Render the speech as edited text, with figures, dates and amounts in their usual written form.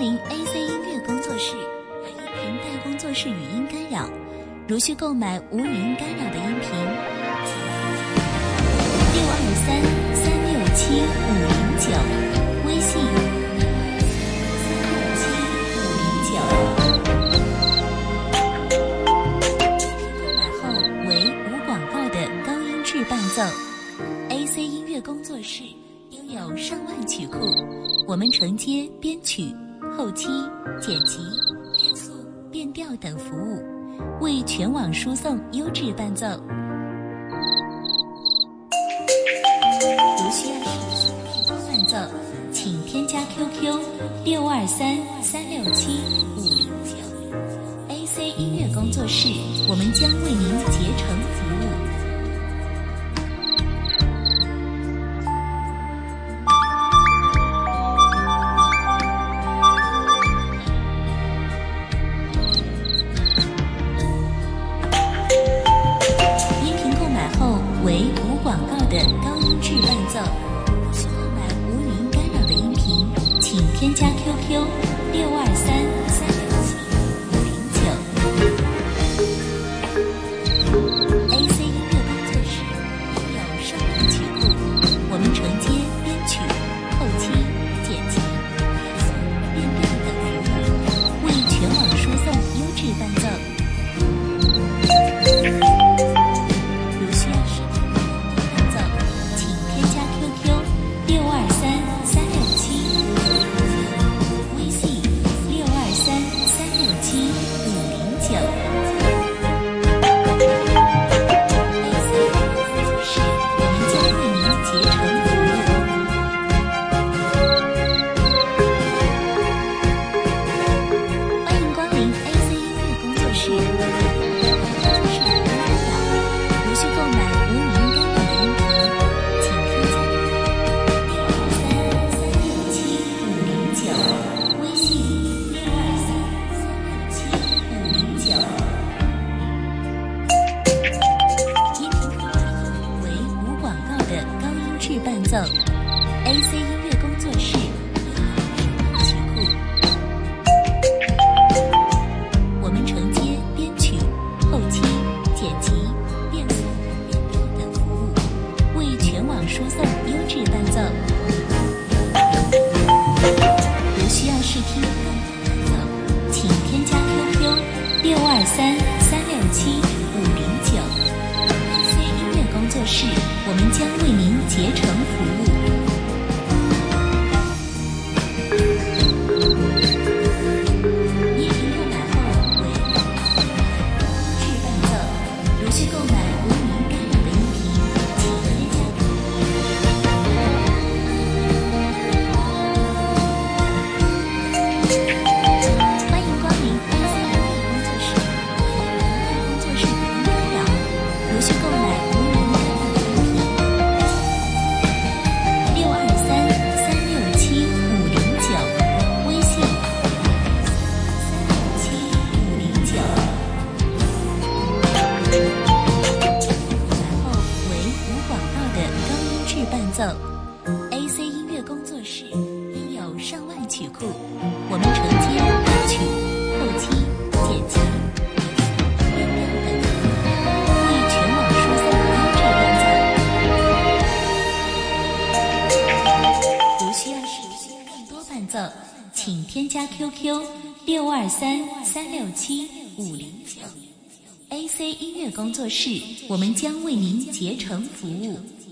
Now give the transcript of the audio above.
临 AC 音乐工作室，音频带工作室语音干扰，如需购买无语音干扰的音频，623-367-509，微信367-509。购买后为无广告的高音质伴奏。AC 音乐工作室拥有上万曲库，我们承接编曲、后期、剪辑、变速、变调等服务，为全网输送优质伴奏。如需要使用更多伴奏，请添加 QQ 623-367-509。AC 音乐工作室，我们将为您竭诚服务。为无广告的高音质伴奏，需购买无语音干扰的音频，请添加 QQ 623-367-509。AC 音乐工作室拥有上万曲库，我们承接编曲、后期、剪辑、变速、变调等服务，为全网输送优质伴奏。伴奏 AC 音乐工作室曲库，我们承接编曲、后期、剪辑、变速、变调等服务，为全网输送优质伴奏。如需要试听更多伴奏，请添加 QQ 623-367-509。AC 音乐工作室，我们将为您竭诚服务。音频购买后为质伴奏，如需购买无语音干扰的音频，请添加。欢迎光临 AC 音乐工作室，工作室语音干扰，如需购买无语音干扰的音频。623-367-509，微信367-509。然后为无广告的高音质伴奏。AC 音乐工作室拥有上万曲库，我们承接编曲、后期、剪辑、变调等服务，为全网输送优质伴奏。如需要使用更多伴奏，请添加 QQ 623-367-509。AC 音乐工作室，我们将为您竭诚服务。